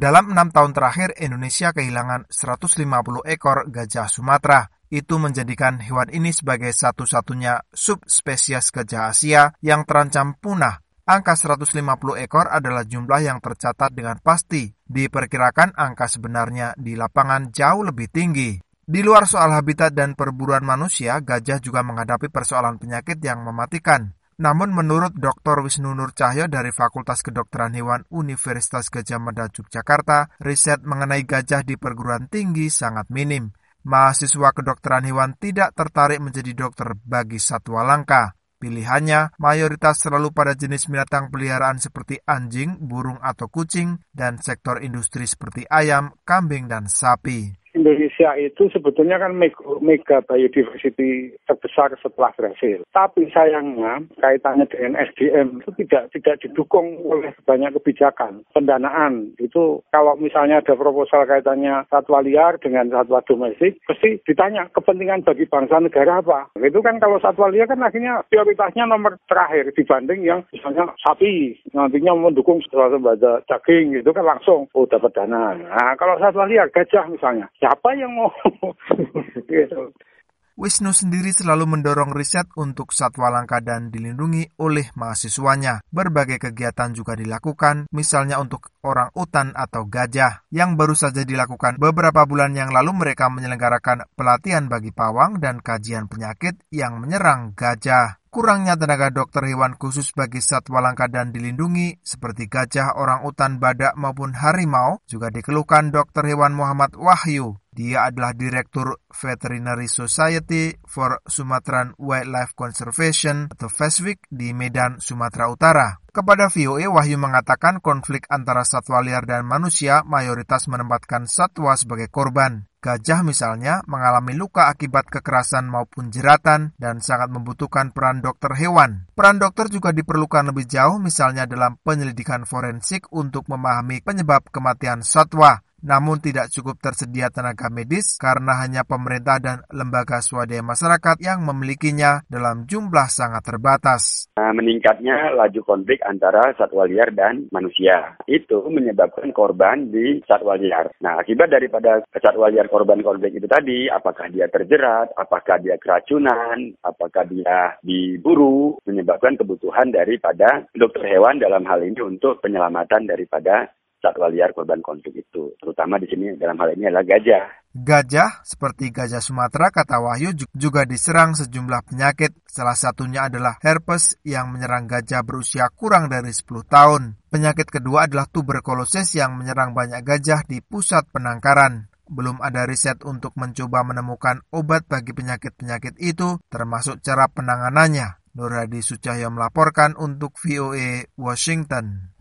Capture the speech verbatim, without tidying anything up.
Dalam enam tahun terakhir, Indonesia kehilangan seratus lima puluh ekor gajah Sumatera. Itu menjadikan hewan ini sebagai satu-satunya subspesies gajah Asia yang terancam punah. Angka seratus lima puluh ekor adalah jumlah yang tercatat dengan pasti. Diperkirakan angka sebenarnya di lapangan jauh lebih tinggi. Di luar soal habitat dan perburuan manusia, gajah juga menghadapi persoalan penyakit yang mematikan. Namun menurut doktor Wisnu Nur Cahyo dari Fakultas Kedokteran Hewan Universitas Gadjah Mada Yogyakarta, riset mengenai gajah di perguruan tinggi sangat minim. Mahasiswa kedokteran hewan tidak tertarik menjadi dokter bagi satwa langka. Pilihannya mayoritas selalu pada jenis binatang peliharaan seperti anjing, burung atau kucing, dan sektor industri seperti ayam, kambing, dan sapi. Indonesia itu sebetulnya kan mega biodiversity terbesar setelah Brasil. Tapi sayangnya kaitannya dengan S D M itu tidak tidak didukung oleh banyak kebijakan. Pendanaan itu kalau misalnya ada proposal kaitannya satwa liar dengan satwa domestik, pasti ditanya kepentingan bagi bangsa negara apa. Itu kan kalau satwa liar kan akhirnya prioritasnya nomor terakhir dibanding yang misalnya sapi. Nantinya mendukung swasembada daging itu kan langsung oh dapat dana. Nah kalau satwa liar gajah misalnya. Siapa yang mau? gitu. Wisnu sendiri selalu mendorong riset untuk satwa langka dan dilindungi oleh mahasiswanya. Berbagai kegiatan juga dilakukan, misalnya untuk orang utan atau gajah. Yang baru saja dilakukan beberapa bulan yang lalu, mereka menyelenggarakan pelatihan bagi pawang dan kajian penyakit yang menyerang gajah. Kurangnya tenaga dokter hewan khusus bagi satwa langka dan dilindungi, seperti gajah, orang utan, badak, maupun harimau, juga dikeluhkan dokter hewan Muhammad Wahyu. Dia adalah Direktur Veterinary Society for Sumatran Wildlife Conservation atau FESWIC di Medan, Sumatera Utara. Kepada V O A, Wahyu mengatakan konflik antara satwa liar dan manusia mayoritas menempatkan satwa sebagai korban. Gajah misalnya mengalami luka akibat kekerasan maupun jeratan dan sangat membutuhkan peran dokter hewan. Peran dokter juga diperlukan lebih jauh misalnya dalam penyelidikan forensik untuk memahami penyebab kematian satwa. Namun tidak cukup tersedia tenaga medis karena hanya pemerintah dan lembaga swadaya masyarakat yang memilikinya dalam jumlah sangat terbatas. Meningkatnya laju konflik antara satwa liar dan manusia. Itu menyebabkan korban di satwa liar. Nah, akibat daripada satwa liar korban konflik itu tadi, apakah dia terjerat, apakah dia keracunan, apakah dia diburu, menyebabkan kebutuhan daripada dokter hewan dalam hal ini untuk penyelamatan daripada satwa liar korban konflik itu. Terutama di sini dalam hal ini adalah gajah. Gajah, seperti gajah Sumatera, kata Wahyu, juga diserang sejumlah penyakit. Salah satunya adalah herpes yang menyerang gajah berusia kurang dari sepuluh tahun. Penyakit kedua adalah tuberkulosis yang menyerang banyak gajah di pusat penangkaran. Belum ada riset untuk mencoba menemukan obat bagi penyakit-penyakit itu, termasuk cara penanganannya. Nur Hadi Sucahyo melaporkan untuk V O A Washington.